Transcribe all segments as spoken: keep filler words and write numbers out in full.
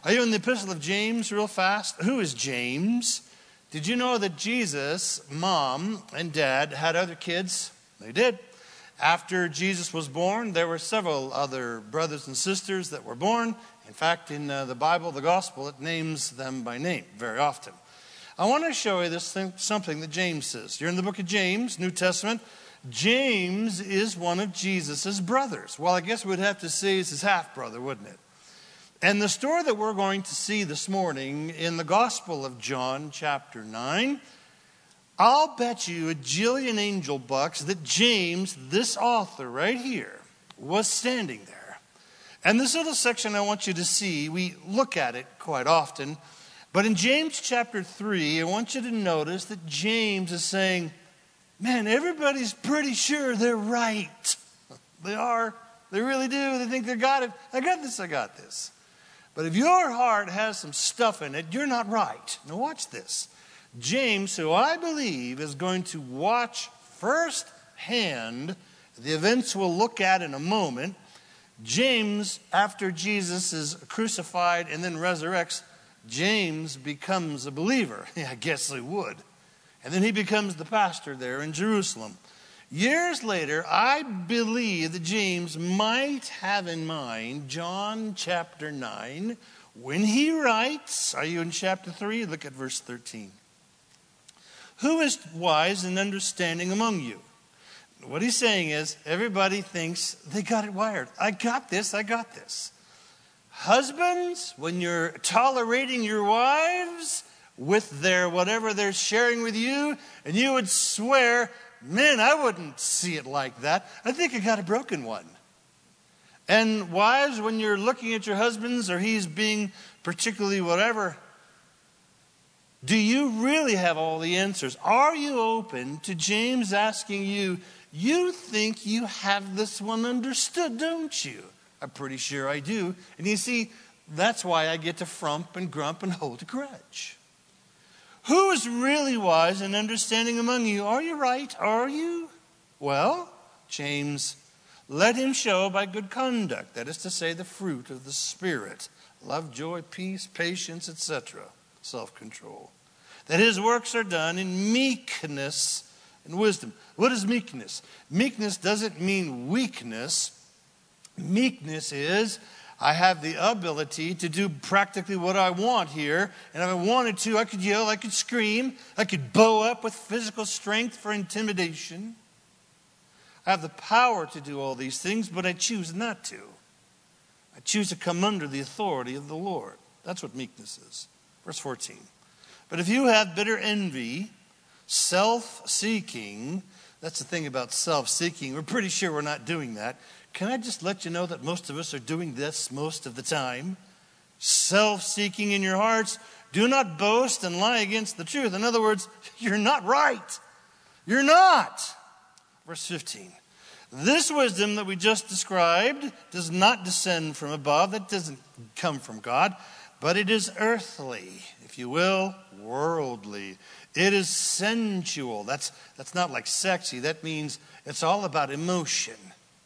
Are you in the Epistle of James real fast? Who is James? Did you know that Jesus' mom and dad had other kids? They did. After Jesus was born, there were several other brothers and sisters that were born. In fact, in uh, the Bible, the Gospel, it names them by name very often. I want to show you this thing, something that James says. You're in the book of James, New Testament. James is one of Jesus' brothers. Well, I guess we'd have to say it's his half-brother, wouldn't it? And the story that we're going to see this morning in the Gospel of John, chapter nine, I'll bet you a jillion angel bucks that James, this author right here, was standing there. And this little section I want you to see, we look at it quite often. But in James chapter three, I want you to notice that James is saying, man, everybody's pretty sure they're right. They are. They really do. They think they got it. I got this, I got this. But if your heart has some stuff in it, you're not right. Now watch this. James, who I believe is going to watch firsthand the events we'll look at in a moment. James, after Jesus is crucified and then resurrects, James becomes a believer. Yeah, I guess he would. And then he becomes the pastor there in Jerusalem. Years later, I believe that James might have in mind John chapter nine when he writes, are you in chapter three? Look at verse thirteen. Who is wise and understanding among you? What he's saying is everybody thinks they got it wired. I got this, I got this. Husbands, when you're tolerating your wives with their whatever they're sharing with you, and you would swear, man, I wouldn't see it like that. I think I got a broken one. And wives, when you're looking at your husbands or he's being particularly whatever, do you really have all the answers? Are you open to James asking you, you think you have this one understood, don't you? I'm pretty sure I do. And you see, that's why I get to frump and grump and hold a grudge. Who is really wise and understanding among you? Are you right? Are you? Well, James, let him show by good conduct, that is to say, the fruit of the Spirit, love, joy, peace, patience, et cetera, self-control, that his works are done in meekness and wisdom. What is meekness? Meekness doesn't mean weakness. Meekness is, I have the ability to do practically what I want here. And if I wanted to, I could yell, I could scream, I could bow up with physical strength for intimidation. I have the power to do all these things, but I choose not to. I choose to come under the authority of the Lord. That's what meekness is. Verse fourteen. But if you have bitter envy, self-seeking, that's the thing about self-seeking. We're pretty sure we're not doing that. Can I just let you know that most of us are doing this most of the time? Self-seeking in your hearts. Do not boast and lie against the truth. In other words, you're not right. You're not. Verse fifteen. This wisdom that we just described does not descend from above. That doesn't come from God. But it is earthly, if you will, worldly. It is sensual. That's, that's not like sexy. That means it's all about emotion.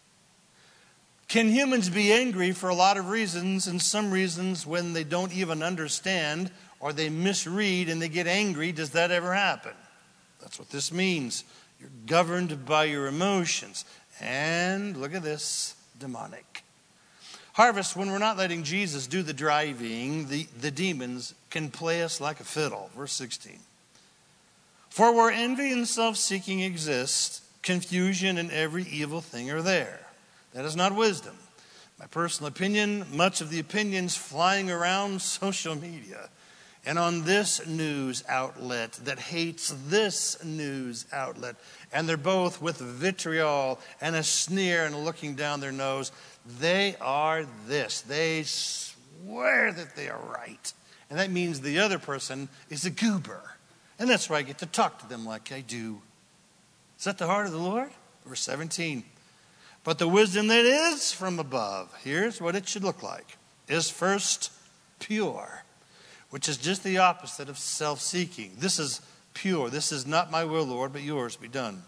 Can humans be angry for a lot of reasons, and some reasons when they don't even understand or they misread and they get angry? Does that ever happen? That's what this means. You're governed by your emotions. And look at this, demonic. Harvest, when we're not letting Jesus do the driving, the, the demons can play us like a fiddle. Verse sixteen. For where envy and self-seeking exist, confusion and every evil thing are there. That is not wisdom. My personal opinion, much of the opinions flying around social media and on this news outlet that hates this news outlet, and they're both with vitriol and a sneer and looking down their nose, they are this. They swear that they are right. And that means the other person is a goober. And that's why I get to talk to them like I do. Is that the heart of the Lord? Verse seventeen. But the wisdom that is from above, here's what it should look like, is first pure, which is just the opposite of self-seeking. This is pure. This is not my will, Lord, but yours be done.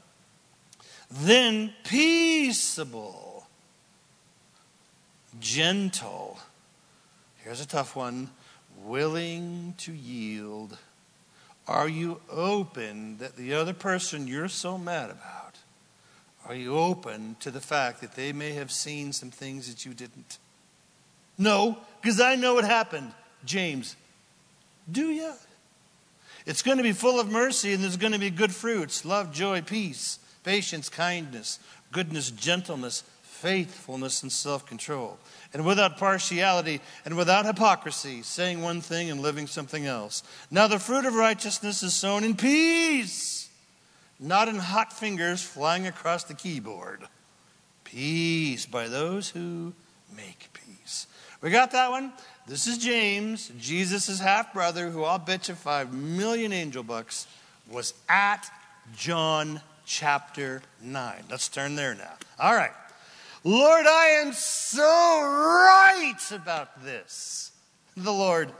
Then peaceable, gentle, Here's a tough one. Willing to yield. Are you open that the other person you're so mad about, are you open to the fact that they may have seen some things that you didn't? No, because I know what happened. James, do you? It's going to be full of mercy, and there's going to be good fruits. Love, joy, peace, patience, kindness, goodness, gentleness, faithfulness, and self-control. And without partiality and without hypocrisy, saying one thing and living something else. Now the fruit of righteousness is sown in peace, not in hot fingers flying across the keyboard. Peace by those who make peace. We got that one? This is James, Jesus' half-brother, who I'll bet you five million angel bucks was at John chapter nine. Let's turn there now. All right. Lord, I am so right about this. The Lord,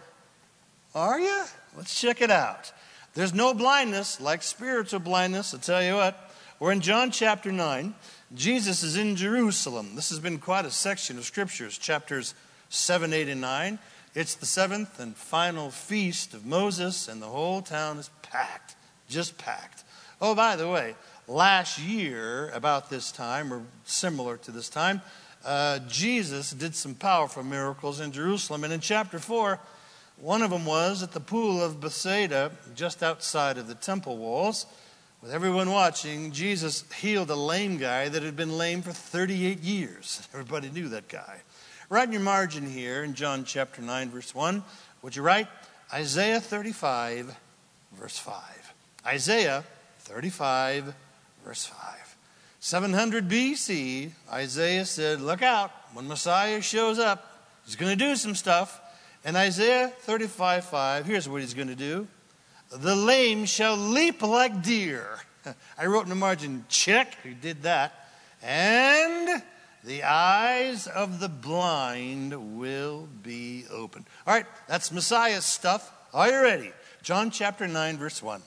are you? Let's check it out. There's no blindness like spiritual blindness. I'll tell you what. We're in John chapter nine. Jesus is in Jerusalem. This has been quite a section of scriptures, chapters seven, eight, and nine. It's the seventh and final feast of Moses, and the whole town is packed, just packed. Oh, by the way, last year, about this time, or similar to this time, uh, Jesus did some powerful miracles in Jerusalem. And in chapter four, one of them was at the pool of Bethsaida, just outside of the temple walls. With everyone watching, Jesus healed a lame guy that had been lame for thirty-eight years. Everybody knew that guy. Write in your margin here in John chapter nine, verse one. Would you write Isaiah thirty-five, verse five? Isaiah thirty-five, verse five. seven hundred B C, Isaiah said, look out, when Messiah shows up, he's going to do some stuff. And Isaiah thirty-five, five, here's what he's going to do. The lame shall leap like deer. I wrote in the margin, check, he did that. And the eyes of the blind will be open. All right, that's Messiah's stuff. Are you ready? John chapter nine, verse one.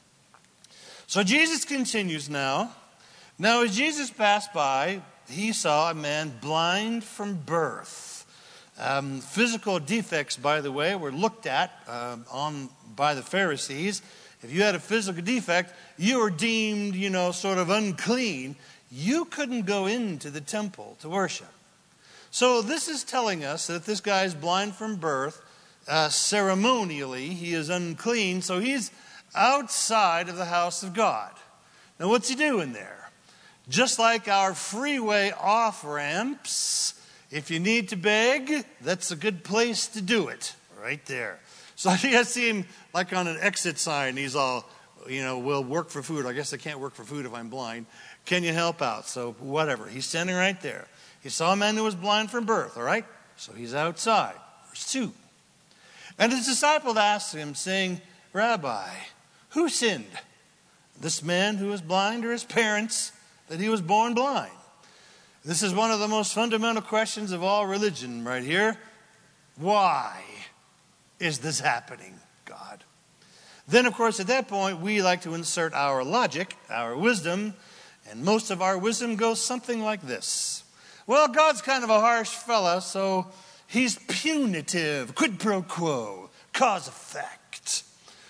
So Jesus continues now. Now as Jesus passed by, he saw a man blind from birth. Um, physical defects, by the way, were looked at uh, on by the Pharisees. If you had a physical defect, you were deemed, you know, sort of unclean. You couldn't go into the temple to worship. So this is telling us that this guy is blind from birth. Uh, ceremonially, he is unclean. So he's outside of the house of God. Now, what's he doing there? Just like our freeway off-ramps, if you need to beg, that's a good place to do it, right there. So I think I see him like on an exit sign. He's all, you know, will work for food. I guess I can't work for food if I'm blind. Can you help out? So whatever. He's standing right there. He saw a man who was blind from birth, all right? So he's outside. Verse two. And his disciple asked him, saying, Rabbi, who sinned? This man who was blind or his parents that he was born blind? This is one of the most fundamental questions of all religion right here. Why is this happening, God? Then, of course, at that point, we like to insert our logic, our wisdom, and most of our wisdom goes something like this. Well, God's kind of a harsh fella, so he's punitive, quid pro quo, cause effect.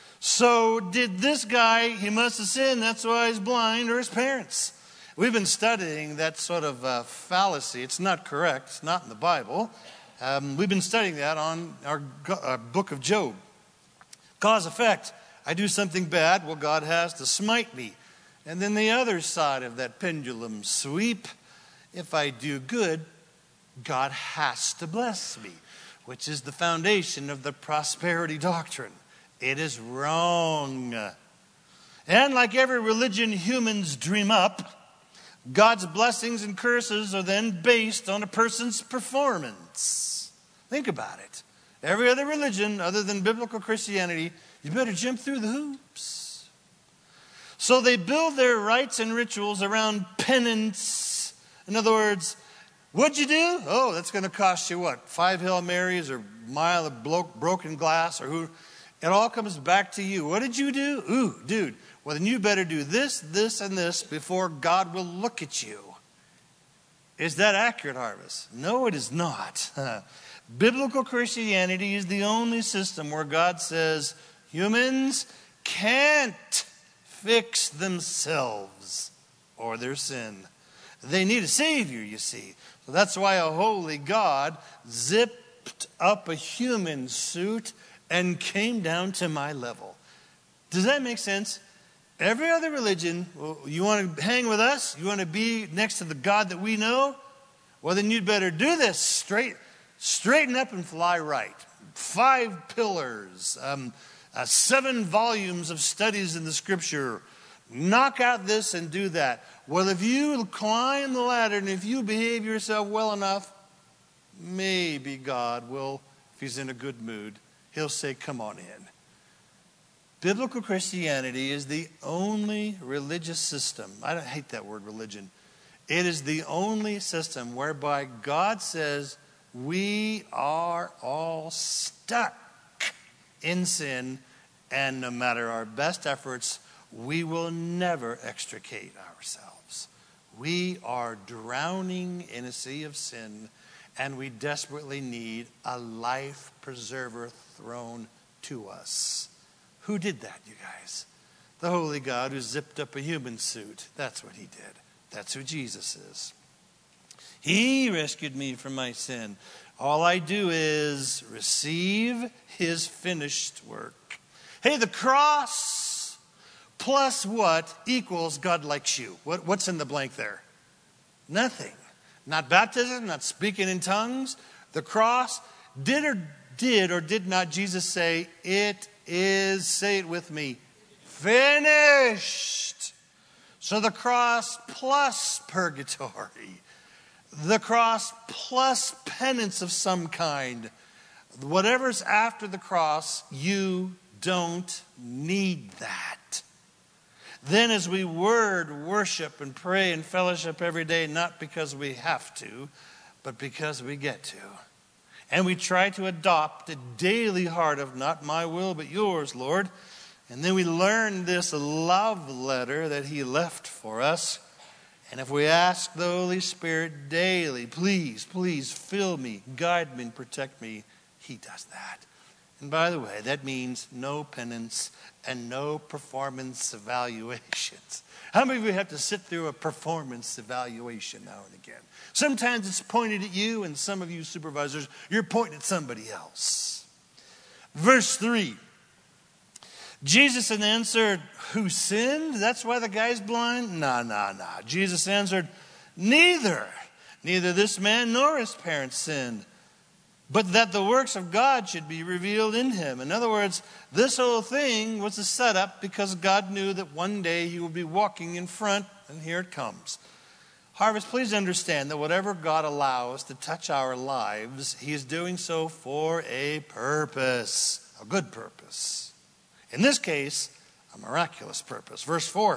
So did this guy, he must have sinned, that's why he's blind, or his parents. We've been studying that sort of uh, fallacy. It's not correct. It's not in the Bible. Um, we've been studying that on our, our book of Job. Cause effect. I do something bad, well, God has to smite me. And then the other side of that pendulum sweep, if I do good, God has to bless me, which is the foundation of the prosperity doctrine. It is wrong. And like every religion humans dream up, God's blessings and curses are then based on a person's performance. Think about it. Every other religion other than biblical Christianity, you better jump through the hoops. So they build their rites and rituals around penance. In other words, what'd you do? Oh, that's going to cost you what? Five Hail Marys or a mile of blo- broken glass or who? It all comes back to you. What did you do? Ooh, dude. Well, then you better do this, this, and this before God will look at you. Is that accurate, Harvest? No, it is not. Biblical Christianity is the only system where God says humans can't fix themselves or their sin. They need a Savior, you see. So that's why a holy God zipped up a human suit and came down to my level. Does that make sense? Every other religion, well, you want to hang with us? You want to be next to the God that we know? Well, then you'd better do this. Straight, straighten up and fly right. Five pillars, um, uh, seven volumes of studies in the Scripture. Knock out this and do that. Well, if you climb the ladder and if you behave yourself well enough, maybe God will, if he's in a good mood, he'll say, come on in. Biblical Christianity is the only religious system. I don't hate that word religion. It is the only system whereby God says we are all stuck in sin, and no matter our best efforts, we will never extricate ourselves. We are drowning in a sea of sin, and we desperately need a life preserver thrown to us. Who did that, you guys? The holy God who zipped up a human suit. That's what he did. That's who Jesus is. He rescued me from my sin. All I do is receive his finished work. Hey, the cross plus what equals God likes you? What, what's in the blank there? Nothing. Not baptism, not speaking in tongues. The cross, did or did or did not Jesus say, it is, say it with me, finished. So the cross plus purgatory. The cross plus penance of some kind. Whatever's after the cross, you don't need that. Then as we word worship and pray and fellowship every day, not because we have to, but because we get to. And we try to adopt a daily heart of not my will but yours, Lord. And then we learn this love letter that he left for us. And if we ask the Holy Spirit daily, please, please fill me, guide me, and protect me, he does that. And by the way, that means no penance and no performance evaluations. How many of you have to sit through a performance evaluation now and again? Sometimes it's pointed at you, and some of you supervisors, you're pointing at somebody else. Verse three. Jesus answered, who sinned? That's why the guy's blind? Nah, nah, nah. Jesus answered, neither. Neither this man nor his parents sinned, but that the works of God should be revealed in him. In other words, this whole thing was a setup because God knew that one day he would be walking in front, and here it comes. Harvest, please understand that whatever God allows to touch our lives, he is doing so for a purpose, a good purpose. In this case, a miraculous purpose. Verse four,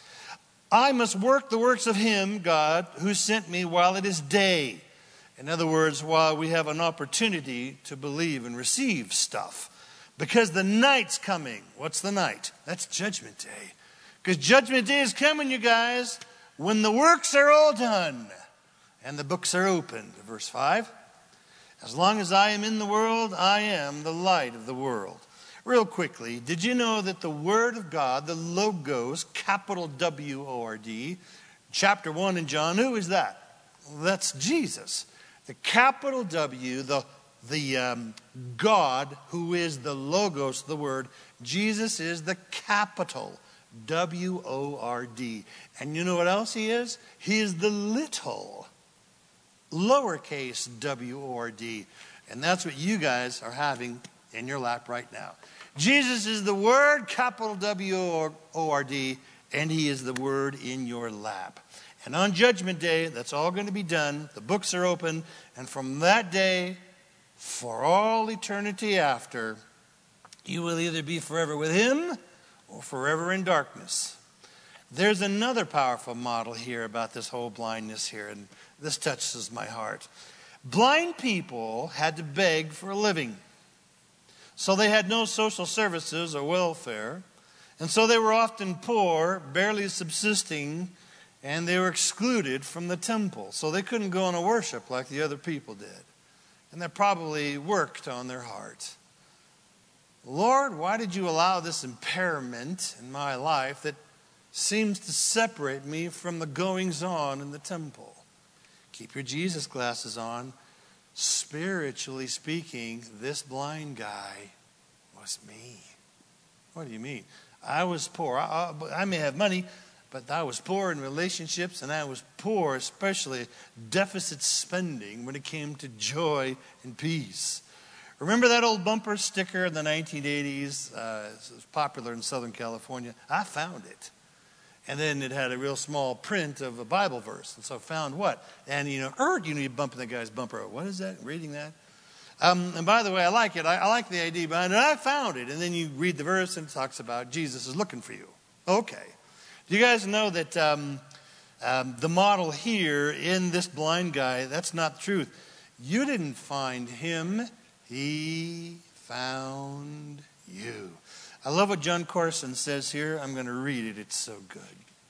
I must work the works of him, God, who sent me while it is day. In other words, while we have an opportunity to believe and receive stuff. Because the night's coming. What's the night? That's Judgment Day. Because Judgment Day is coming, you guys, when the works are all done and the books are opened. Verse five, as long as I am in the world, I am the light of the world. Real quickly, did you know that the Word of God, the Logos, capital W O R D, chapter one in John, who is that? Well, that's Jesus. The capital W, the, the um, God who is the Logos, the Word. Jesus is the capital W O R D. And you know what else he is? He is the little, lowercase W O R D. And that's what you guys are having in your lap right now. Jesus is the Word, capital W O R D, and he is the Word in your lap. And on Judgment Day, that's all going to be done. The books are open. And from that day, for all eternity after, you will either be forever with him or forever in darkness. There's another powerful model here about this whole blindness here, and this touches my heart. Blind people had to beg for a living. So they had no social services or welfare. And so they were often poor, barely subsisting, and they were excluded from the temple. So they couldn't go on a worship like the other people did. And that probably worked on their heart. Lord, why did you allow this impairment in my life that seems to separate me from the goings-on in the temple? Keep your Jesus glasses on. Spiritually speaking, this blind guy was me. What do you mean? I was poor. I, I, I may have money, but I was poor in relationships, and I was poor, especially deficit spending when it came to joy and peace. Remember that old bumper sticker in the nineteen eighties? Uh, it was popular in Southern California. I found it. And then it had a real small print of a Bible verse. And so I found what? And, you know, er, you know, you're bumping the guy's bumper. What is that? Reading that? Um, and by the way, I like it. I, I like the idea behind it. I found it. And then you read the verse and it talks about Jesus is looking for you. Okay. Do you guys know that um, um, the model here in this blind guy, that's not the truth. You didn't find him. He found you. I love what John Corson says here. I'm going to read it. It's so good.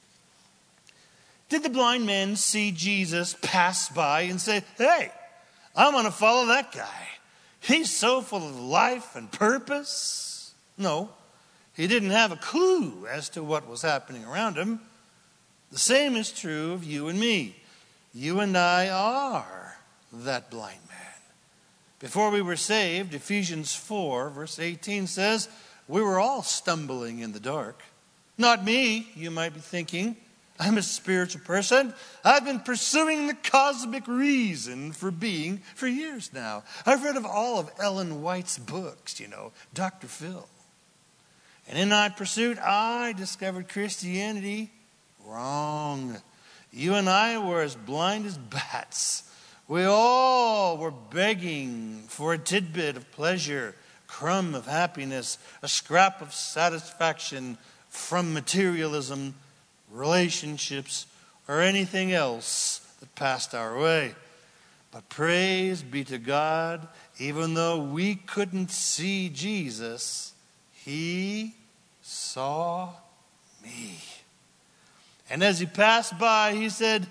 Did the blind man see Jesus pass by and say, hey, I'm going to follow that guy. He's so full of life and purpose? No, he didn't have a clue as to what was happening around him. The same is true of you and me. You and I are that blind man. Before we were saved, Ephesians four, verse eighteen says, we were all stumbling in the dark. Not me, you might be thinking. I'm a spiritual person. I've been pursuing the cosmic reason for being for years now. I've read of all of Ellen White's books, you know, Doctor Phil. And in that pursuit, I discovered Christianity wrong. You and I were as blind as bats. We all were begging for a tidbit of pleasure, crumb of happiness, a scrap of satisfaction from materialism, relationships, or anything else that passed our way. But praise be to God, even though we couldn't see Jesus, he saw me. And as he passed by, he said,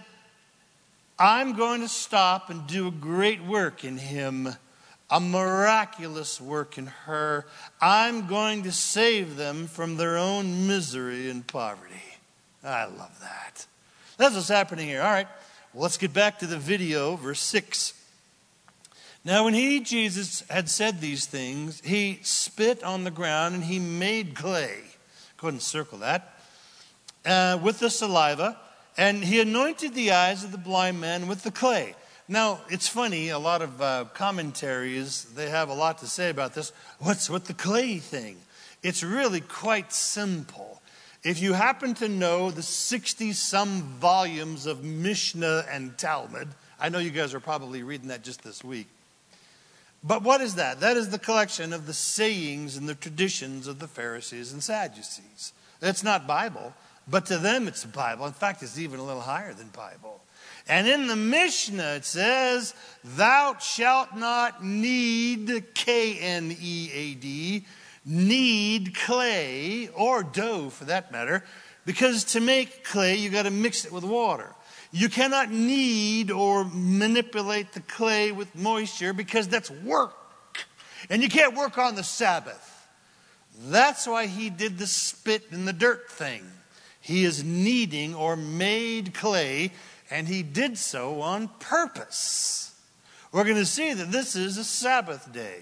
I'm going to stop and do a great work in him, a miraculous work in her. I'm going to save them from their own misery and poverty. I love that. That's what's happening here. All right, well, let's get back to the video, verse six. Now when he, Jesus, had said these things, he spit on the ground and he made clay. Go ahead and circle that. Uh, with the saliva. And he anointed the eyes of the blind man with the clay. Now, it's funny, a lot of uh, commentaries, they have a lot to say about this. What's with the clay thing? It's really quite simple. If you happen to know the sixty-some volumes of Mishnah and Talmud, I know you guys are probably reading that just this week. But what is that? That is the collection of the sayings and the traditions of the Pharisees and Sadducees. It's not Bible. But to them, it's Bible. In fact, it's even a little higher than Bible. And in the Mishnah, it says, thou shalt not knead, K N E A D, knead clay, or dough for that matter, because to make clay, you got to mix it with water. You cannot knead or manipulate the clay with moisture because that's work. And you can't work on the Sabbath. That's why he did the spit in the dirt thing. He is kneading or made clay, and he did so on purpose. We're going to see that this is a Sabbath day.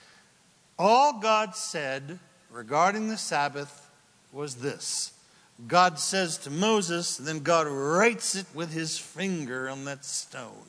All God said regarding the Sabbath was this. God says to Moses, and then God writes it with his finger on that stone.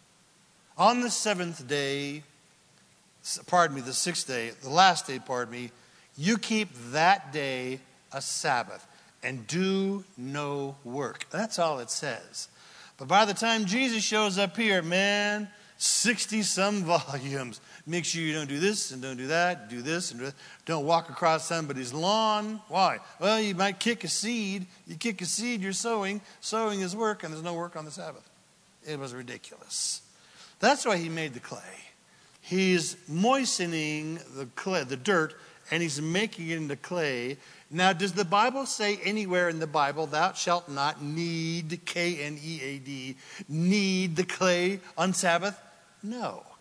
On the seventh day, pardon me, the sixth day, the last day, pardon me, you keep that day a Sabbath. And do no work. That's all it says. But by the time Jesus shows up here, man, sixty-some volumes. Make sure you don't do this and don't do that. Do this and do that. Don't walk across somebody's lawn. Why? Well, you might kick a seed. You kick a seed, you're sowing. Sowing is work, and there's no work on the Sabbath. It was ridiculous. That's why he made the clay. He's moistening the clay, the dirt, and he's making it into clay. Now, does the Bible say anywhere in the Bible, thou shalt not knead, K N E A D, knead the clay on Sabbath? No.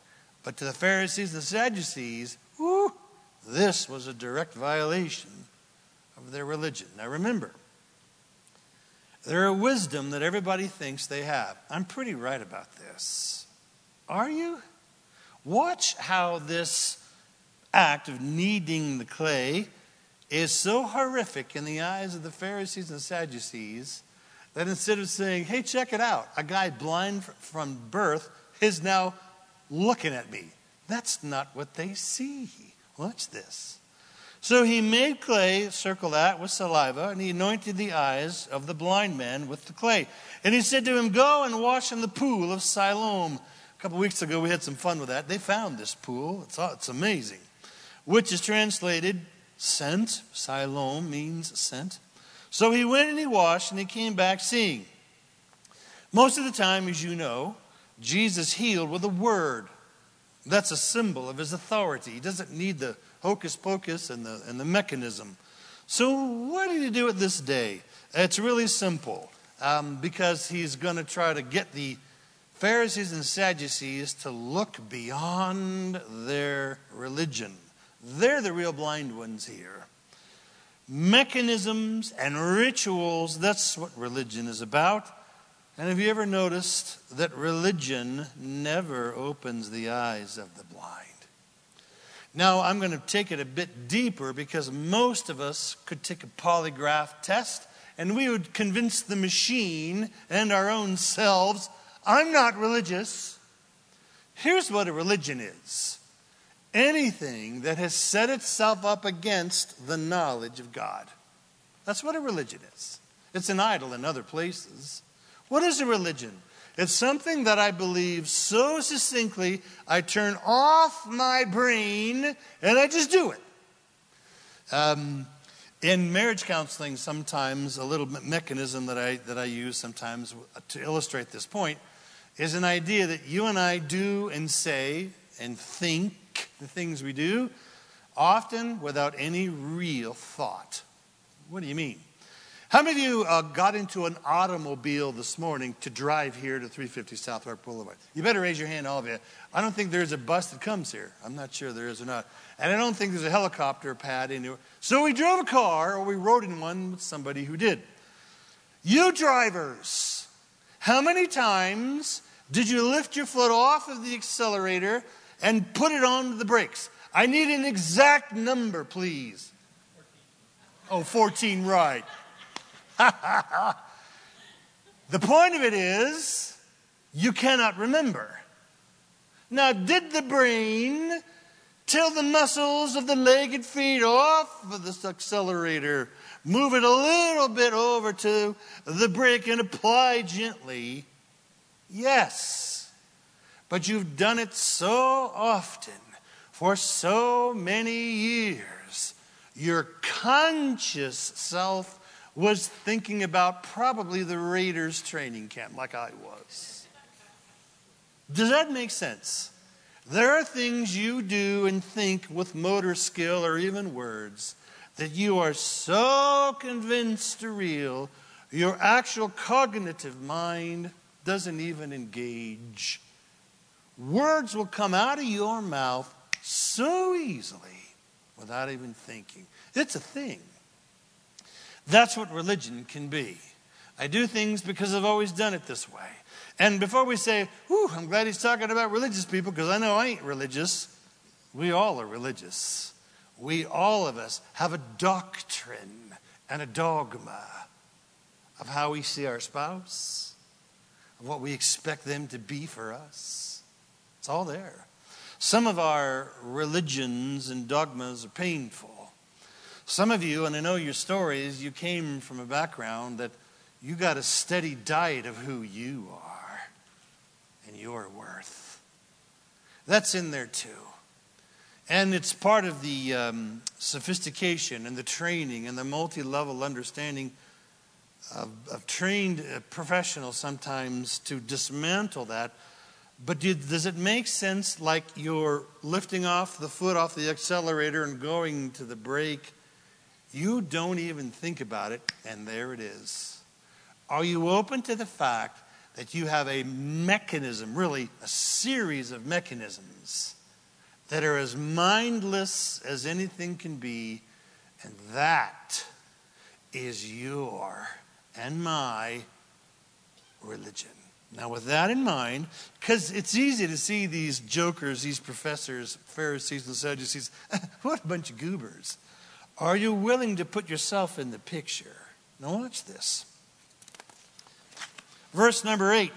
But to the Pharisees and the Sadducees, whoo, this was a direct violation of their religion. Now remember, they're a wisdom that everybody thinks they have. I'm pretty right about this. Are you? Watch how this act of kneading the clay is so horrific in the eyes of the Pharisees and Sadducees that instead of saying, hey, check it out, a guy blind from birth is now looking at me. That's not what they see. Watch this. So he made clay, circle that, with saliva, and he anointed the eyes of the blind man with the clay. And he said to him, go and wash in the pool of Siloam. A couple weeks ago, we had some fun with that. They found this pool. It's, it's amazing. Which is translated sent. Siloam means sent. So he went and he washed, and he came back seeing. Most of the time, as you know, Jesus healed with a word. That's a symbol of his authority. He doesn't need the hocus pocus and the, and the mechanism. So what did he do it this day? It's really simple. Um, because he's going to try to get the Pharisees and Sadducees to look beyond their religion. They're the real blind ones here. Mechanisms and rituals, that's what religion is about. And have you ever noticed that religion never opens the eyes of the blind? Now, I'm going to take it a bit deeper because most of us could take a polygraph test and we would convince the machine and our own selves, I'm not religious. Here's what a religion is. Anything that has set itself up against the knowledge of God. That's what a religion is. It's an idol in other places. What is a religion? It's something that I believe so succinctly, I turn off my brain and I just do it. Um, in marriage counseling, sometimes a little mechanism that I that I use sometimes to illustrate this point is an idea that you and I do and say and think the things we do, often without any real thought. What do you mean? How many of you uh, got into an automobile this morning to drive here to three fifty South Park Boulevard? You better raise your hand, all of you. I don't think there's a bus that comes here. I'm not sure there is or not. And I don't think there's a helicopter pad anywhere. So we drove a car, or we rode in one with somebody who did. You drivers, how many times did you lift your foot off of the accelerator and put it on the brakes? I need an exact number, please. Oh, fourteen, right. The point of it is, you cannot remember. Now, did the brain tell the muscles of the leg and feet off of this accelerator, move it a little bit over to the brake and apply gently? Yes. But you've done it so often, for so many years, your conscious self was thinking about probably the Raiders training camp like I was. Does that make sense? There are things you do and think with motor skill or even words that you are so convinced are real, your actual cognitive mind doesn't even engage. Words will come out of your mouth so easily without even thinking. It's a thing. That's what religion can be. I do things because I've always done it this way. And before we say, whew, I'm glad he's talking about religious people because I know I ain't religious. We all are religious. We, all of us, have a doctrine and a dogma of how we see our spouse, of what we expect them to be for us. It's all there. Some of our religions and dogmas are painful. Some of you, and I know your stories, you came from a background that you got a steady diet of who you are and your worth. That's in there too. And it's part of the um, sophistication and the training and the multi-level understanding of, of trained professionals sometimes to dismantle that. But did, does it make sense like you're lifting off the foot off the accelerator and going to the brake? You don't even think about it, and there it is. Are you open to the fact that you have a mechanism, really a series of mechanisms, that are as mindless as anything can be, and that is your and my religion. Now, with that in mind, because it's easy to see these jokers, these professors, Pharisees and Sadducees, what a bunch of goobers. Are you willing to put yourself in the picture? Now watch this. Verse number eight.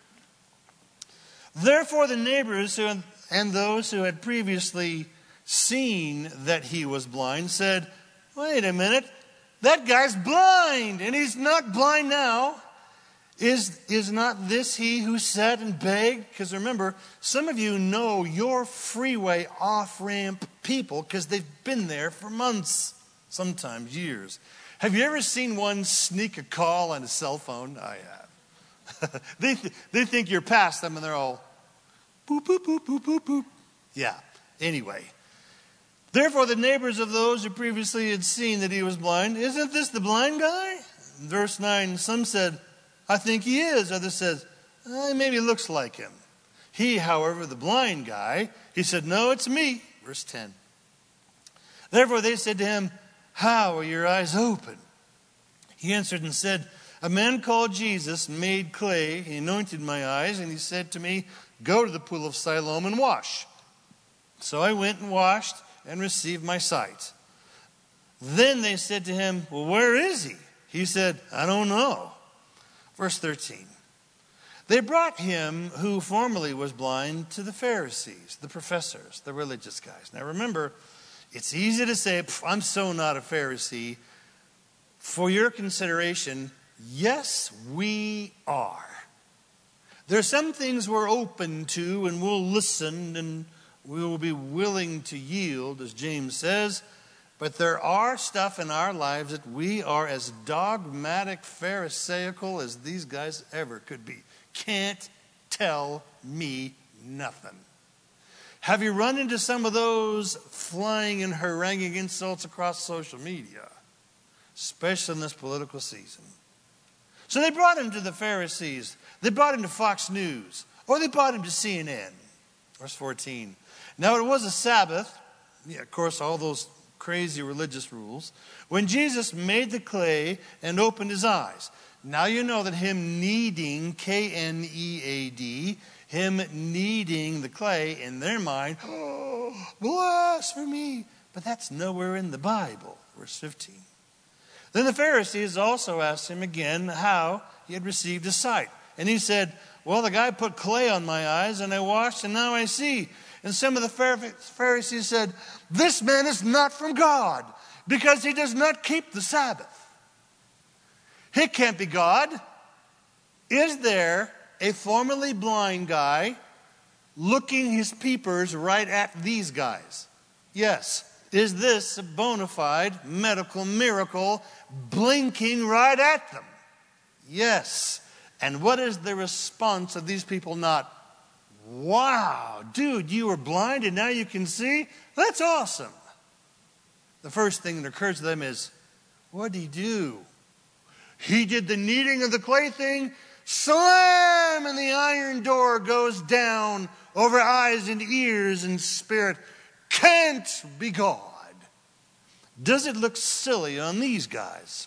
Therefore the neighbors who, and those who had previously seen that he was blind said, wait a minute, that guy's blind, and he's not blind now. Is, is not this he who sat and begged? Because remember, some of you know your freeway off-ramp people because they've been there for months, sometimes years. Have you ever seen one sneak a call on a cell phone? I have. they, th- they think you're past them and they're all boop, boop, boop, boop, boop, boop. Yeah, anyway. Therefore, the neighbors of those who previously had seen that he was blind, isn't this the blind guy? Verse nine, some said, I think he is. Others said, eh, maybe he looks like him. He, however, the blind guy, he said, no, it's me. Verse ten. Therefore they said to him, how are your eyes open? He answered and said, a man called Jesus made clay. He anointed my eyes, and he said to me, go to the pool of Siloam and wash. So I went and washed and received my sight. Then they said to him, well, where is he? He said, I don't know. Verse thirteen. They brought him who formerly was blind to the Pharisees, the professors, the religious guys. Now remember, it's easy to say, I'm so not a Pharisee. For your consideration, yes, we are. There are some things we're open to and we'll listen and we will be willing to yield, as James says. But there are stuff in our lives that we are as dogmatic, pharisaical as these guys ever could be. Can't tell me nothing. Have you run into some of those flying and haranguing insults across social media? Especially in this political season. So they brought him to the Pharisees. They brought him to Fox News. Or they brought him to C N N. Verse fourteen. Now it was a Sabbath. Yeah, of course, all those crazy religious rules. When Jesus made the clay and opened his eyes. Now you know that him kneading, K N E A D, him kneading the clay in their mind, oh, blasphemy. But that's nowhere in the Bible. Verse fifteen. Then the Pharisees also asked him again how he had received his sight. And he said, well, the guy put clay on my eyes and I washed and now I see. And some of the Pharisees said, this man is not from God because he does not keep the Sabbath. He can't be God. Is there a formerly blind guy looking his peepers right at these guys? Yes. Is this a bona fide medical miracle blinking right at them? Yes. And what is the response of these people? Not, wow, dude, you were blind and now you can see? That's awesome. The first thing that occurs to them is, what did he do? He did the kneading of the clay thing, slam, and the iron door goes down over eyes and ears and spirit. Can't be God. Does it look silly on these guys?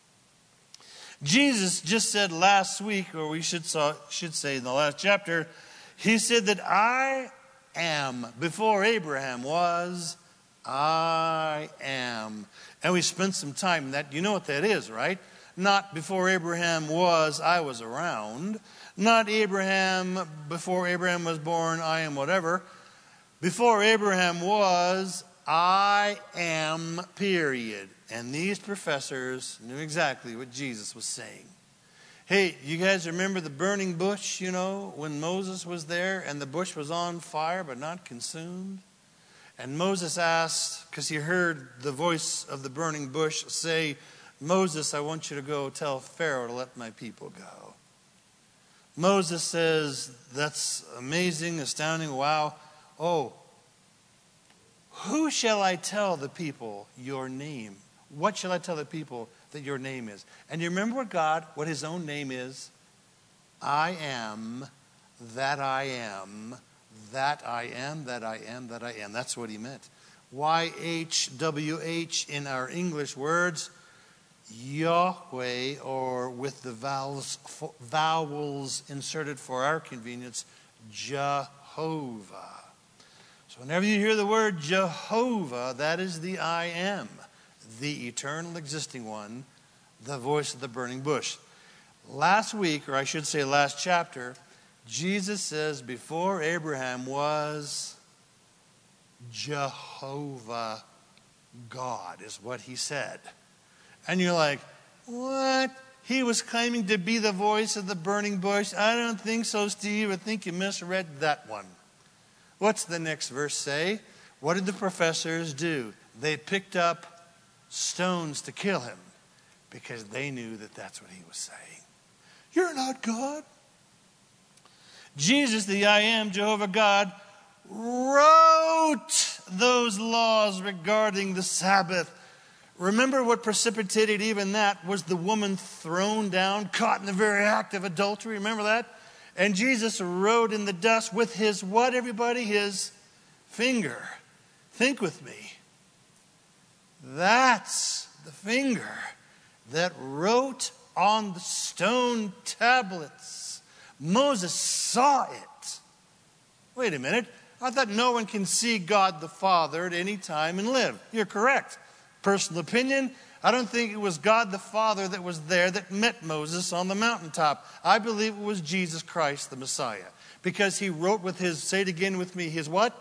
Jesus just said last week, or we should, saw, should say in the last chapter, he said that I am, before Abraham was, I am. And we spent some time in that. You know what that is, right? Not before Abraham was, I was around. Not Abraham, before Abraham was born, I am whatever. Before Abraham was, I am, period. And these professors knew exactly what Jesus was saying. Hey, you guys remember the burning bush, you know, when Moses was there and the bush was on fire but not consumed? And Moses asked, because he heard the voice of the burning bush say, Moses, I want you to go tell Pharaoh to let my people go. Moses says, that's amazing, astounding, wow. Oh, who shall I tell the people your name? What shall I tell the people that your name is? And you remember what God, what his own name is? I am that I am That I am, that I am, that I am. That's what he meant. Y H W H in our English words. Yahweh, or with the vowels, vowels inserted for our convenience, Jehovah. So whenever you hear the word Jehovah, that is the I am, the eternal existing one, the voice of the burning bush. Last week, or I should say last chapter, Jesus says before Abraham was Jehovah God, is what he said. And you're like, what? He was claiming to be the voice of the burning bush? I don't think so, Steve. I think you misread that one. What's the next verse say? What did the professors do? They picked up stones to kill him because they knew that that's what he was saying. You're not God. Jesus, the I am, Jehovah God, wrote those laws regarding the Sabbath. Remember what precipitated even that was the woman thrown down, caught in the very act of adultery. Remember that? And Jesus wrote in the dust with his what, everybody? His finger. Think with me. That's the finger that wrote on the stone tablets. Moses saw it. Wait a minute. I thought no one can see God the Father at any time and live. You're correct. Personal opinion, I don't think it was God the Father that was there that met Moses on the mountaintop. I believe it was Jesus Christ, the Messiah. Because he wrote with his, say it again with me, his what?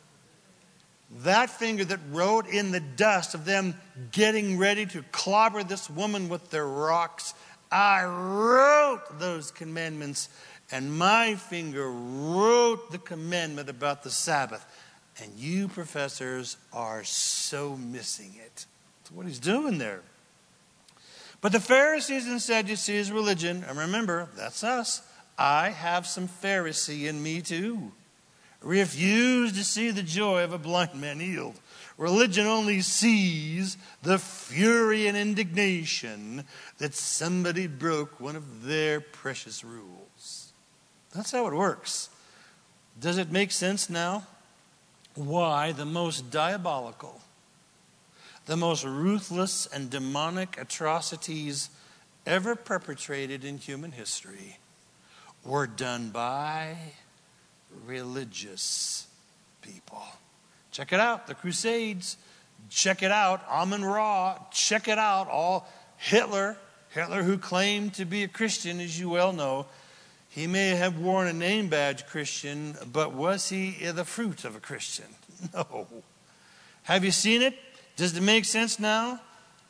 That finger that wrote in the dust of them getting ready to clobber this woman with their rocks. I wrote those commandments, and my finger wrote the commandment about the Sabbath. And you professors are so missing it. That's what he's doing there. But the Pharisees and Sadducees' religion, and remember, that's us. I have some Pharisee in me too. Refuse to see the joy of a blind man healed. Religion only sees the fury and indignation that somebody broke one of their precious rules. That's how it works. Does it make sense now? Why the most diabolical, the most ruthless and demonic atrocities ever perpetrated in human history were done by religious people. Check it out, the Crusades. Check it out, Amun-Ra. Check it out, all Hitler, Hitler who claimed to be a Christian, as you well know. He may have worn a name badge Christian, but was he the fruit of a Christian? No. Have you seen it? Does it make sense now?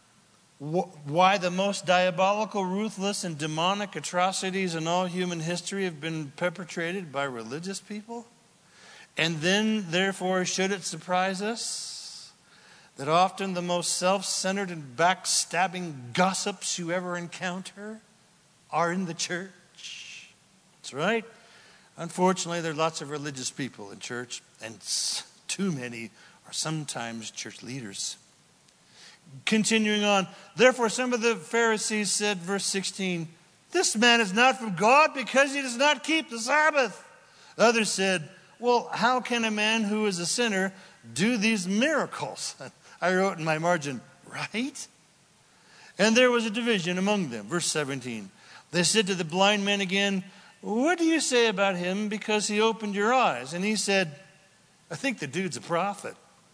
Why the most diabolical, ruthless, and demonic atrocities in all human history have been perpetrated by religious people? And then, therefore, should it surprise us that often the most self-centered and backstabbing gossips you ever encounter are in the church? That's right. Unfortunately, there are lots of religious people in church, and too many are sometimes church leaders. Continuing on, therefore some of the Pharisees said, verse sixteen, this man is not from God because he does not keep the Sabbath. Others said, well, how can a man who is a sinner do these miracles? I wrote in my margin, right? And there was a division among them. Verse seventeen, they said to the blind man again, what do you say about him because he opened your eyes? And he said, I think the dude's a prophet.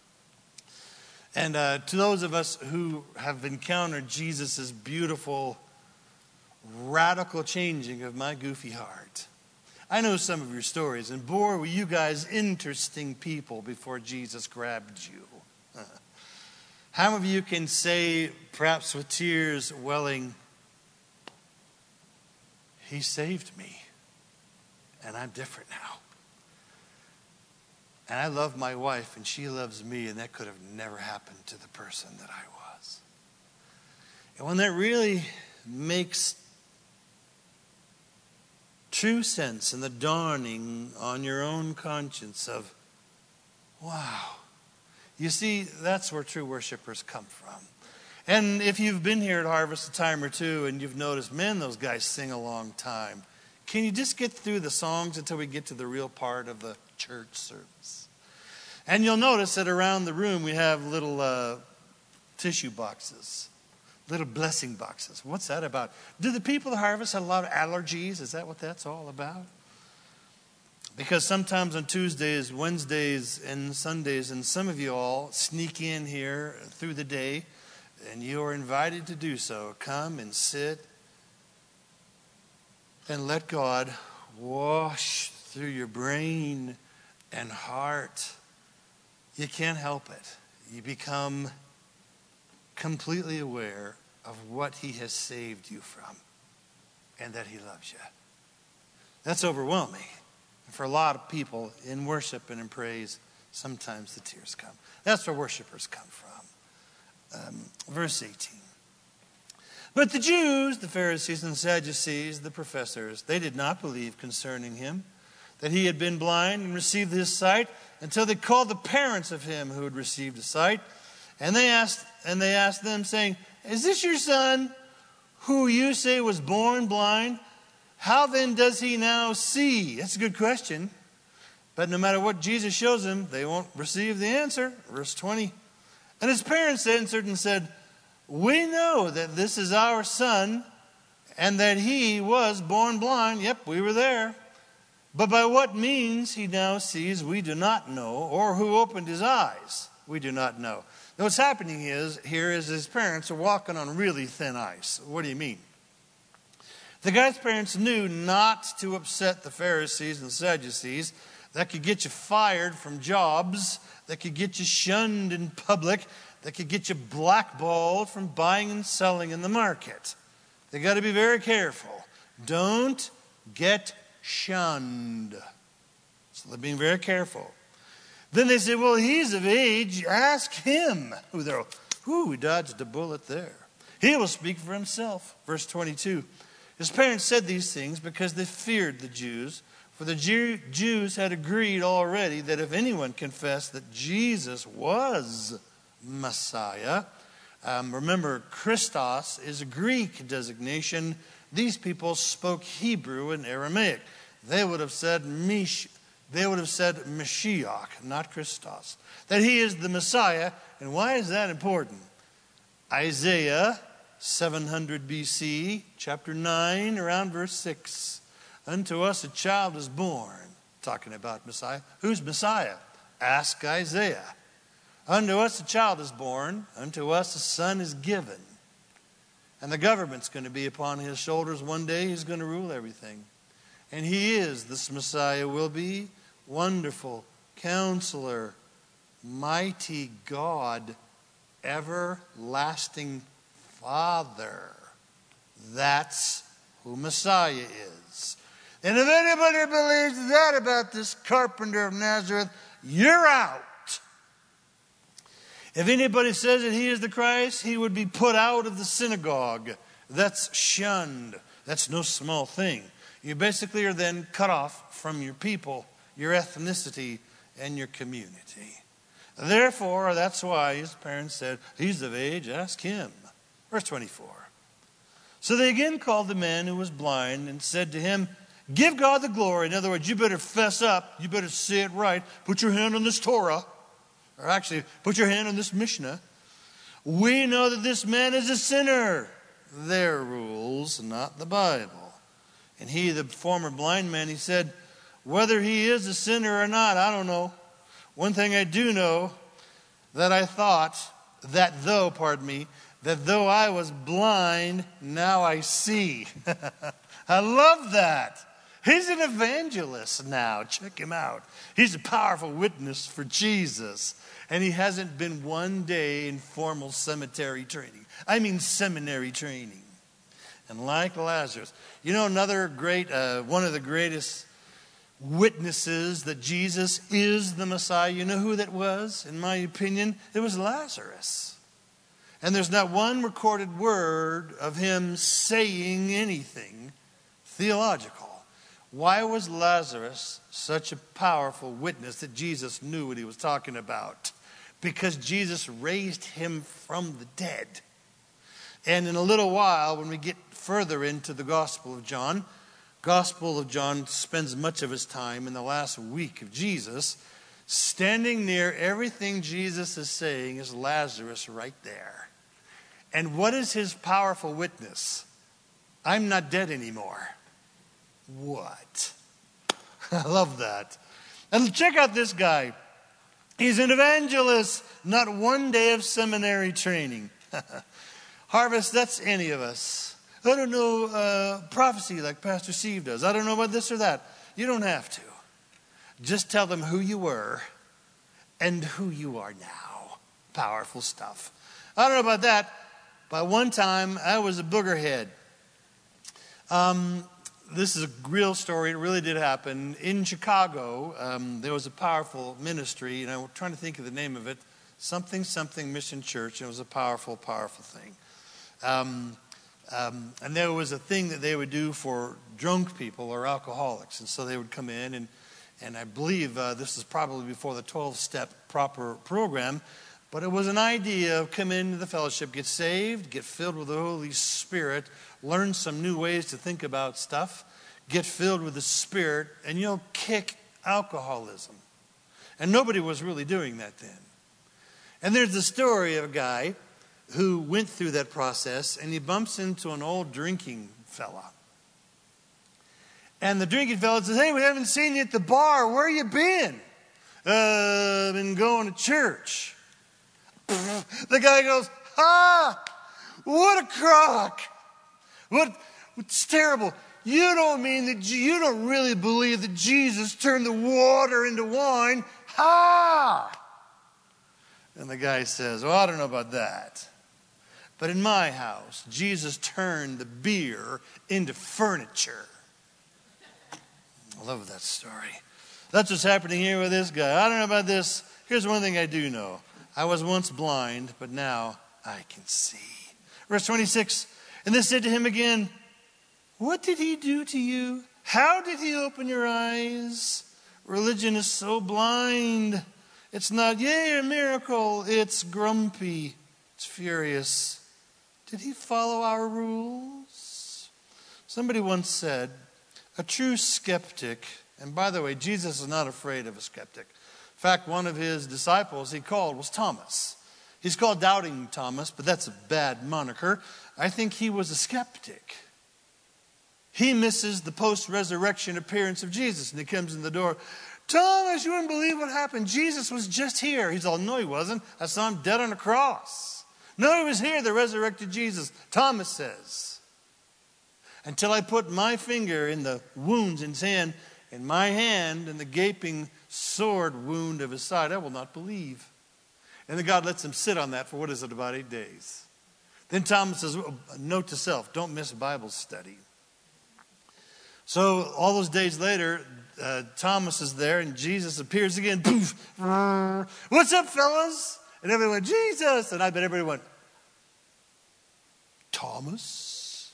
And uh, to those of us who have encountered Jesus' beautiful, radical changing of my goofy heart, I know some of your stories, and boy, were you guys interesting people before Jesus grabbed you. Uh, how many of you can say, perhaps with tears welling, he saved me, and I'm different now. And I love my wife, and she loves me, and that could have never happened to the person that I was. And when that really makes true sense in the dawning on your own conscience of, wow. You see, that's where true worshipers come from. And if you've been here at Harvest a time or two and you've noticed, man, those guys sing a long time. Can you just get through the songs until we get to the real part of the church service? And you'll notice that around the room we have little uh, tissue boxes, little blessing boxes. What's that about? Do the people at Harvest have a lot of allergies? Is that what that's all about? Because sometimes on Tuesdays, Wednesdays, and Sundays, and some of you all sneak in here through the day, and you are invited to do so. Come and sit and let God wash through your brain and heart. You can't help it. You become completely aware of what He has saved you from and that He loves you. That's overwhelming. For a lot of people in worship and in praise, sometimes the tears come. That's where worshipers come from. Um, verse eighteen. But the Jews, the Pharisees and the Sadducees, the professors, they did not believe concerning him that he had been blind and received his sight until they called the parents of him who had received his sight. And they asked, and they asked them, saying, "Is this your son who you say was born blind? How then does he now see?" That's a good question. But no matter what Jesus shows them, they won't receive the answer. Verse twenty. And his parents answered and said, "We know that this is our son and that he was born blind." Yep, we were there. "But by what means he now sees, we do not know, or who opened his eyes, we do not know." Now what's happening is here is his parents are walking on really thin ice. What do you mean? The guy's parents knew not to upset the Pharisees and Sadducees. That could get you fired from jobs. That could get you shunned in public. That could get you blackballed from buying and selling in the market. They got to be very careful. Don't get shunned. So they're being very careful. Then they say, "Well, he's of age. Ask him." Ooh, they're, ooh, we dodged a bullet there. "He will speak for himself." Verse twenty-two. His parents said these things because they feared the Jews, for the Jew, Jews had agreed already that if anyone confessed that Jesus was Messiah, um, remember, Christos is a Greek designation. These people spoke Hebrew and Aramaic. They would have said Mish, they would have said Mashiach, not Christos. That he is the Messiah. And why is that important? Isaiah seven hundred B C, chapter nine, around verse six. "Unto us a child is born," talking about Messiah. Who's Messiah? Ask Isaiah. "Unto us a child is born, unto us a son is given. And the government's going to be upon his shoulders. One day he's going to rule everything. And he is, this Messiah will be, Wonderful Counselor, Mighty God, Everlasting Father." That's who Messiah is. And if anybody believes that about this carpenter of Nazareth, you're out. If anybody says that he is the Christ, he would be put out of the synagogue. That's shunned. That's no small thing. You basically are then cut off from your people, your ethnicity, and your community. Therefore, that's why his parents said, "He's of age, ask him." Verse twenty-four. So they again called the man who was blind and said to him, "Give God the glory." In other words, you better fess up. You better say it right. Put your hand on this Torah. Or actually, put your hand on this Mishnah. "We know that this man is a sinner." Their rules, not the Bible. And he, the former blind man, he said, "Whether he is a sinner or not, I don't know. One thing I do know, that I thought, that though, pardon me, that though I was blind, now I see." I love that. He's an evangelist now. Check him out. He's a powerful witness for Jesus. And he hasn't been one day in formal cemetery training. I mean seminary training. And like Lazarus. You know another great, uh, one of the greatest witnesses that Jesus is the Messiah. You know who that was? In my opinion, it was Lazarus. And there's not one recorded word of him saying anything theological. Why was Lazarus such a powerful witness that Jesus knew what he was talking about? Because Jesus raised him from the dead. And in a little while, when we get further into the Gospel of John, Gospel of John spends much of his time in the last week of Jesus. Standing near everything Jesus is saying is Lazarus right there. And what is his powerful witness? I'm not dead anymore. What? I love that. And check out this guy. He's an evangelist, not one day of seminary training. Harvest, that's any of us. I don't know uh, prophecy like Pastor Steve does. I don't know about this or that. You don't have to. Just tell them who you were and who you are now. Powerful stuff. I don't know about that, but one time I was a boogerhead. Um, this is a real story. It really did happen. In Chicago, um, there was a powerful ministry, and I'm trying to think of the name of it. Something, something Mission Church. It was a powerful, powerful thing. Um, um, and there was a thing that they would do for drunk people or alcoholics. And so they would come in, and, and I believe uh, this is probably before the twelve-step proper program, but it was an idea of come into the fellowship, get saved, get filled with the Holy Spirit, learn some new ways to think about stuff, get filled with the Spirit, and you'll kick alcoholism. And nobody was really doing that then. And there's the story of a guy who went through that process, and he bumps into an old drinking fella. And the drinking fella says, hey, we haven't seen you at the bar. Where you been? Uh, I've been going to church. The guy goes, ah, what a crock. What, what's terrible. You don't mean that, you don't really believe that Jesus turned the water into wine. Ha! And the guy says, well, I don't know about that. But in my house, Jesus turned the beer into furniture. I love that story. That's what's happening here with this guy. I don't know about this. Here's one thing I do know. I was once blind, but now I can see. Verse twenty-six, and they said to him again, what did he do to you? How did he open your eyes? Religion is so blind. It's not, yay, a miracle. It's grumpy. It's furious. Did he follow our rules? Somebody once said, a true skeptic, and by the way, Jesus is not afraid of a skeptic. In fact, one of his disciples he called was Thomas. He's called Doubting Thomas, but that's a bad moniker. I think he was a skeptic. He misses the post-resurrection appearance of Jesus, and he comes in the door. Thomas, you wouldn't believe what happened. Jesus was just here. He's all, no, he wasn't. I saw him dead on a cross. No, he was here, the resurrected Jesus. Thomas says, until I put my finger in the wounds in his hand, and my hand in the gaping sword wound of his side, I will not believe. And then God lets him sit on that for, what is it, about eight days. Then Thomas says, note to self, don't miss Bible study. So all those days later, uh, Thomas is there, and Jesus appears again. Poof! What's up, fellas? And everyone went, Jesus! And I bet everybody went, Thomas?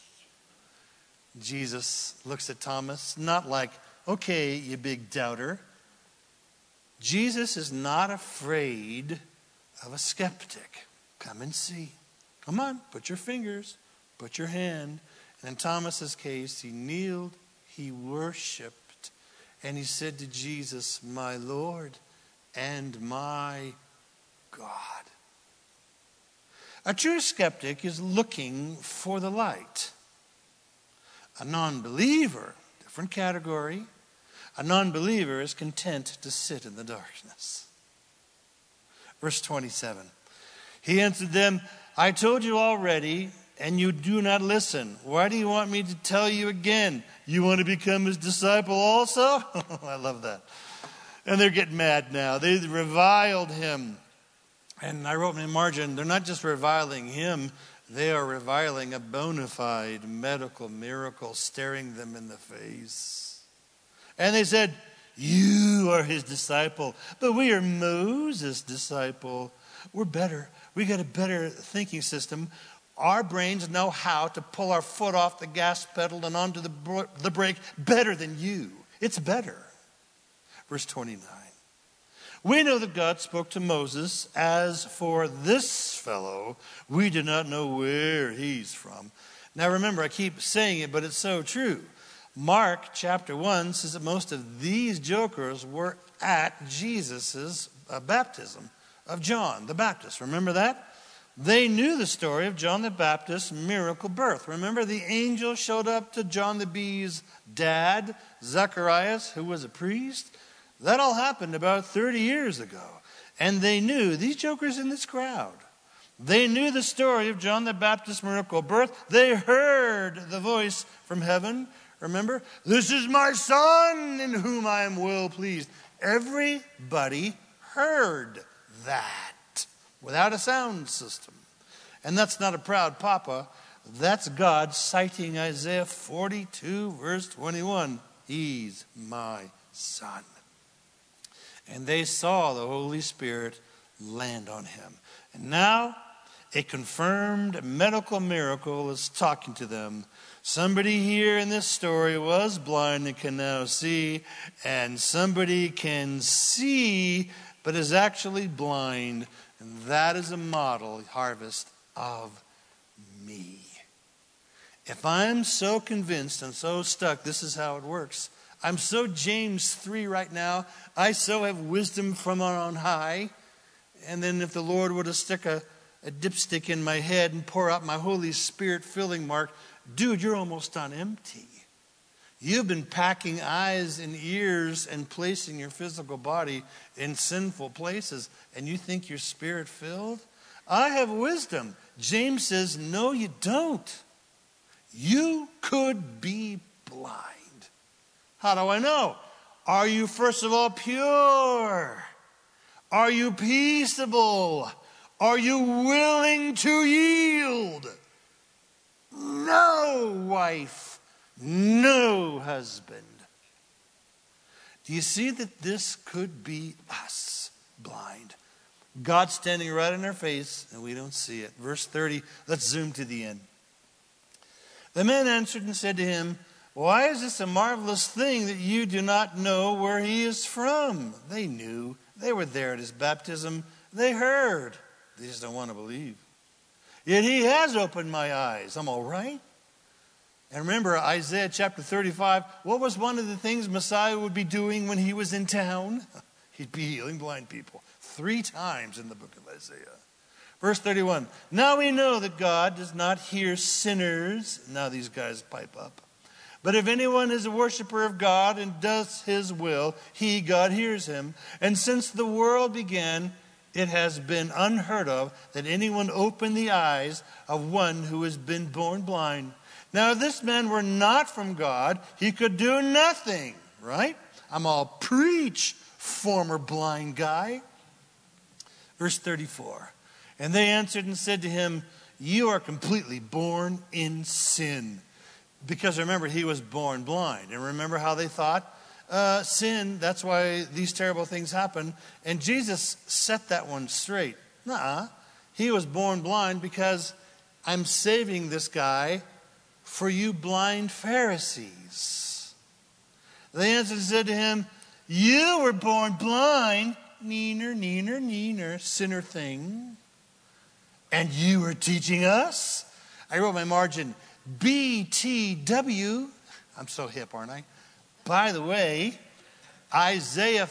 Jesus looks at Thomas, not like, okay, you big doubter. Jesus is not afraid of a skeptic. Come and see. Come on, put your fingers, put your hand. And in Thomas's case, he kneeled, he worshiped, and he said to Jesus, my Lord and my God. A true skeptic is looking for the light. A non-believer, different category, a non-believer is content to sit in the darkness. Verse twenty-seven. He answered them, I told you already, and you do not listen. Why do you want me to tell you again? You want to become his disciple also? I love that. And they're getting mad now. They reviled him. And I wrote in the margin, they're not just reviling him, they are reviling a bona fide medical miracle staring them in the face. And they said, you are his disciple, but we are Moses' disciple. We're better. We got a better thinking system. Our brains know how to pull our foot off the gas pedal and onto the, br- the brake better than you. It's better. Verse twenty-nine. We know that God spoke to Moses. As for this fellow, we do not know where he's from. Now remember, I keep saying it, but it's so true. Mark chapter one says that most of these jokers were at Jesus' uh, baptism of John the Baptist. Remember that? They knew the story of John the Baptist's miracle birth. Remember, the angel showed up to John the Bee's dad, Zacharias, who was a priest. That all happened about thirty years ago. And they knew, these jokers in this crowd, they knew the story of John the Baptist's miracle birth. They heard the voice from heaven. Remember, this is my son in whom I am well pleased. Everybody heard that without a sound system. And that's not a proud papa. That's God citing Isaiah forty-two, verse twenty-one. He's my son. And they saw the Holy Spirit land on him. And now, a confirmed medical miracle is talking to them. Somebody here in this story was blind and can now see. And somebody can see, but is actually blind. And that is a model, Harvest, of me. If I'm so convinced and so stuck, this is how it works. I'm so James three right now. I so have wisdom from on high. And then if the Lord were to stick a, a dipstick in my head and pour out my Holy Spirit filling mark, dude, you're almost on empty. You've been packing eyes and ears and placing your physical body in sinful places, and you think you're spirit-filled? I have wisdom. James says, no, you don't. You could be blind. How do I know? Are you, first of all, pure? Are you peaceable? Are you willing to yield? No, wife. No, husband. Do you see that this could be us, blind? God standing right in our face, and we don't see it. Verse thirty, let's zoom to the end. The man answered and said to him, why is this a marvelous thing that you do not know where he is from? They knew. They were there at his baptism. They heard. They just don't want to believe. Yet he has opened my eyes. I'm all right. And remember Isaiah chapter thirty-five. What was one of the things Messiah would be doing when he was in town? He'd be healing blind people. Three times in the book of Isaiah. Verse thirty-one. Now we know that God does not hear sinners. Now these guys pipe up. But if anyone is a worshiper of God and does his will, he, God, hears him. And since the world began, it has been unheard of that anyone opened the eyes of one who has been born blind. Now, if this man were not from God, he could do nothing, right? I'm all preach, former blind guy. Verse thirty-four. And they answered and said to him, you are completely born in sin. Because remember, he was born blind. And remember how they thought? Uh, sin, that's why these terrible things happen. And Jesus set that one straight. Nuh-uh. He was born blind because I'm saving this guy for you blind Pharisees. They answered and said to him, you were born blind, neener, neener, neener, sinner thing. And you were teaching us? I wrote my margin, B T W. I'm so hip, aren't I? By the way, Isaiah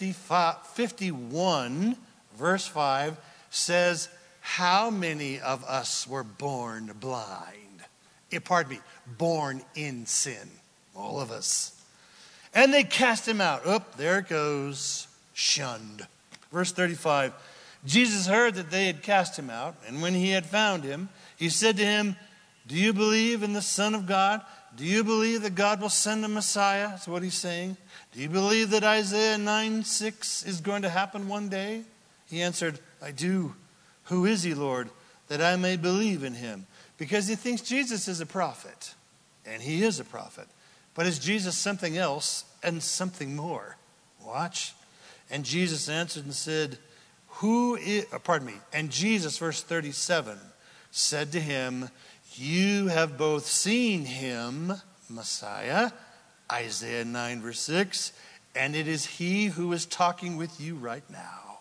fifty-one, verse five, says, how many of us were born blind? Eh, pardon me, born in sin. All of us. And they cast him out. Oh, there it goes. Shunned. Verse thirty-five. Jesus heard that they had cast him out, and when he had found him, he said to him, do you believe in the Son of God? Do you believe that God will send a Messiah? That's what he's saying. Do you believe that Isaiah nine six is going to happen one day? He answered, I do. Who is he, Lord, that I may believe in him? Because he thinks Jesus is a prophet. And he is a prophet. But is Jesus something else and something more? Watch. And Jesus answered and said, Who is, pardon me, and Jesus, verse thirty-seven, said to him, you have both seen him, Messiah, Isaiah nine, verse six, and it is he who is talking with you right now.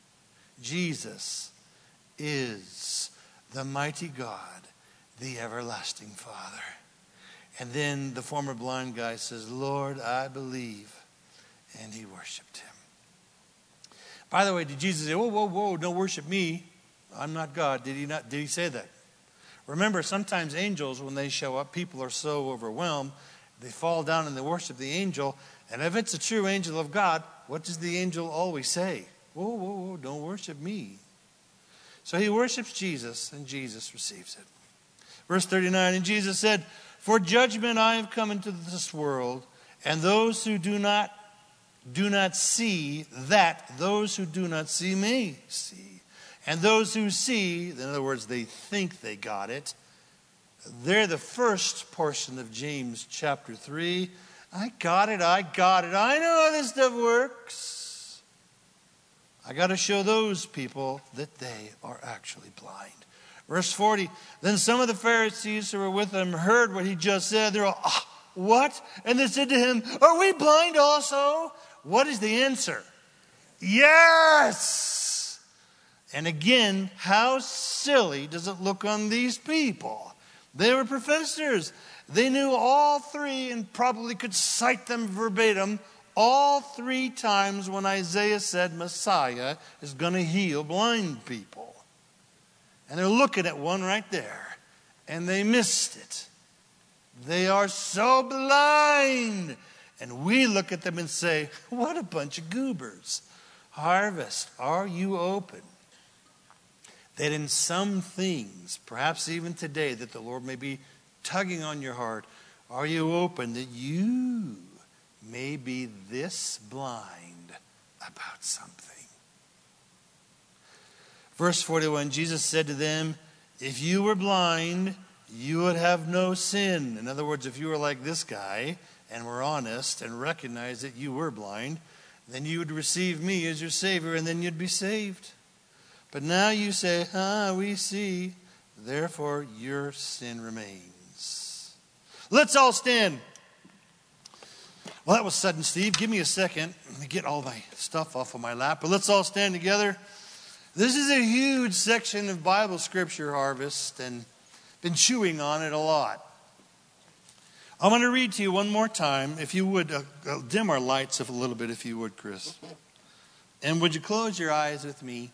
Jesus is the mighty God, the everlasting Father. And then the former blind guy says, Lord, I believe. And he worshiped him. By the way, did Jesus say, whoa, whoa, whoa, don't worship me. I'm not God. Did he not? Did he say that? Remember, sometimes angels, when they show up, people are so overwhelmed, they fall down and they worship the angel. And if it's a true angel of God, what does the angel always say? Whoa, whoa, whoa, don't worship me. So he worships Jesus, and Jesus receives it. Verse thirty-nine, and Jesus said, for judgment I have come into this world, and those who do not do not see that, those who do not see may see. And those who see, in other words, they think they got it, they're the first portion of James chapter three. I got it, I got it, I know how this stuff works. I got to show those people that they are actually blind. Verse forty, then some of the Pharisees who were with him heard what he just said. They're all, ah, what? And they said to him, are we blind also? What is the answer? Yes! And again, how silly does it look on these people? They were professors. They knew all three and probably could cite them verbatim all three times when Isaiah said Messiah is going to heal blind people. And they're looking at one right there, and they missed it. They are so blind. And we look at them and say, what a bunch of goobers. Harvest, are you open? That in some things, perhaps even today, that the Lord may be tugging on your heart, are you open that you may be this blind about something? Verse forty-one, Jesus said to them, if you were blind, you would have no sin. In other words, if you were like this guy and were honest and recognized that you were blind, then you would receive me as your Savior and then you'd be saved. But now you say, ah, we see, therefore your sin remains. Let's all stand. Well, that was sudden, Steve. Give me a second. Let me get all my stuff off of my lap. But let's all stand together. This is a huge section of Bible scripture, Harvest, and been chewing on it a lot. I want to read to you one more time. If you would, uh, uh, dim our lights a little bit, if you would, Chris. And would you close your eyes with me?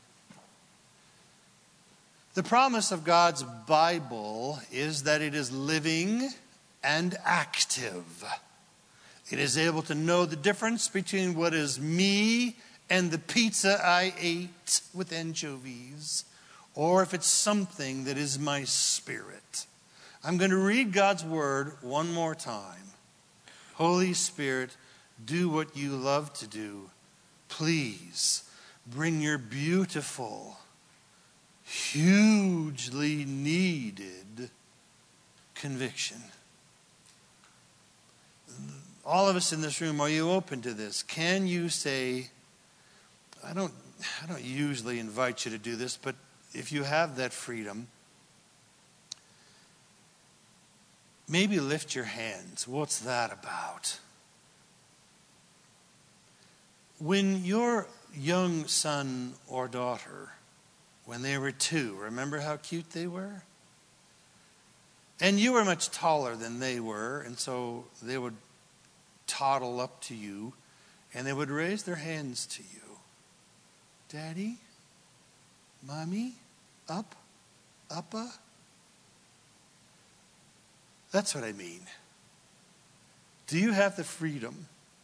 The promise of God's Bible is that it is living and active. It is able to know the difference between what is me and the pizza I ate with anchovies, or if it's something that is my spirit. I'm going to read God's word one more time. Holy Spirit, do what you love to do. Please bring your beautiful, hugely needed conviction. All of us in this room, are you open to this? Can you say, I don't, I don't usually invite you to do this, but if you have that freedom, maybe lift your hands. What's that about? When your young son or daughter, when they were two, remember how cute they were? And you were much taller than they were, and so they would toddle up to you, and they would raise their hands to you. Daddy? Mommy? Up? Uppa? That's what I mean. Do you have the freedom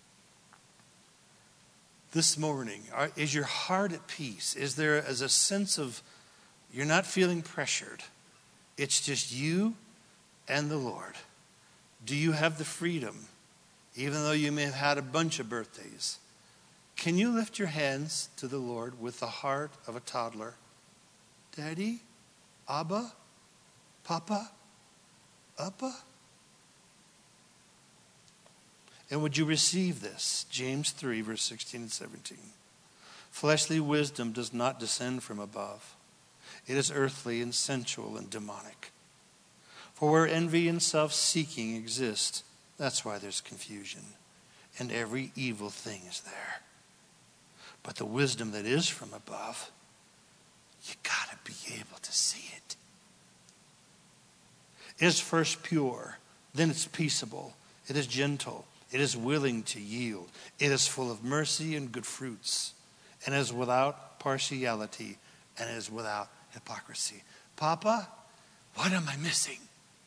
this morning? Are, is your heart at peace? Is there as a sense of you're not feeling pressured? It's just you and the Lord. Do you have the freedom, even though you may have had a bunch of birthdays? Can you lift your hands to the Lord with the heart of a toddler? Daddy? Abba? Papa? Uppa? And would you receive this? James three, verse sixteen and seventeen. Fleshly wisdom does not descend from above. It is earthly and sensual and demonic. For where envy and self-seeking exist, that's why there's confusion. And every evil thing is there. But the wisdom that is from above, you got to be able to see it. Is first pure, Then it's peaceable. It is gentle. It is willing to yield. It is full of mercy and good fruits. And is without partiality. And is without hypocrisy. Papa, what am I missing?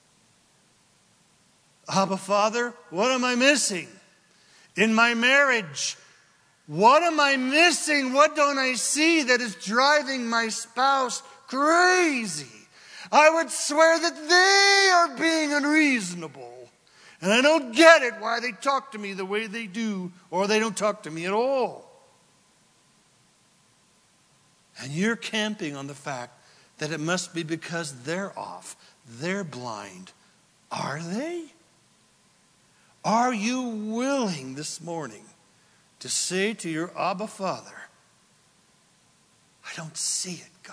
Abba, Father, what am I missing? In my marriage, what am I missing? What don't I see that is driving my spouse crazy? I would swear that they are being unreasonable. And I don't get it why they talk to me the way they do, or they don't talk to me at all. And you're camping on the fact that it must be because they're off. They're blind. Are they? Are you willing this morning to say to your Abba Father, I don't see it, God.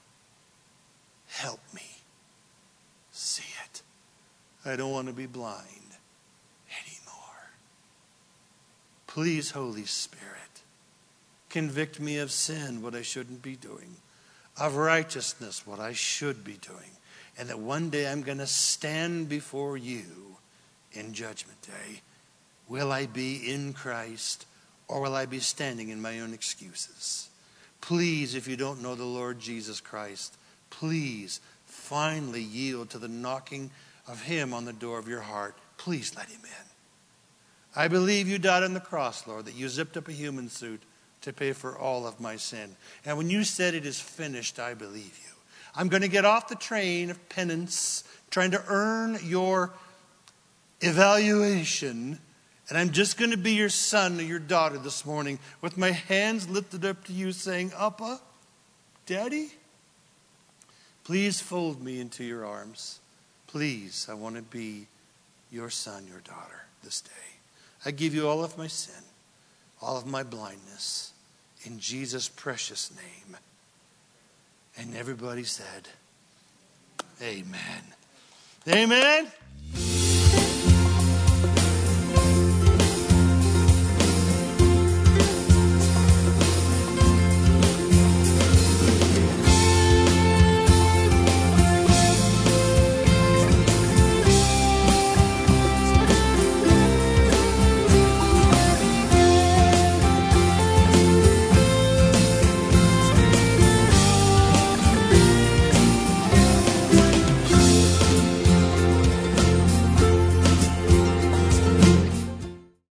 Help me see it. I don't want to be blind anymore. Please, Holy Spirit, convict me of sin, what I shouldn't be doing, of righteousness, what I should be doing, and that one day I'm going to stand before you in Judgment Day. Will I be in Christ, or will I be standing in my own excuses? Please, if you don't know the Lord Jesus Christ, please finally yield to the knocking of Him on the door of your heart. Please let Him in. I believe you died on the cross, Lord, that you zipped up a human suit to pay for all of my sin. And when you said it is finished, I believe you. I'm going to get off the train of penance, trying to earn your evaluation, and I'm just going to be your son or your daughter this morning with my hands lifted up to you saying, Appa, Daddy, please fold me into your arms. Please, I want to be your son, your daughter this day. I give you all of my sin, all of my blindness, in Jesus' precious name. And everybody said, Amen. Amen.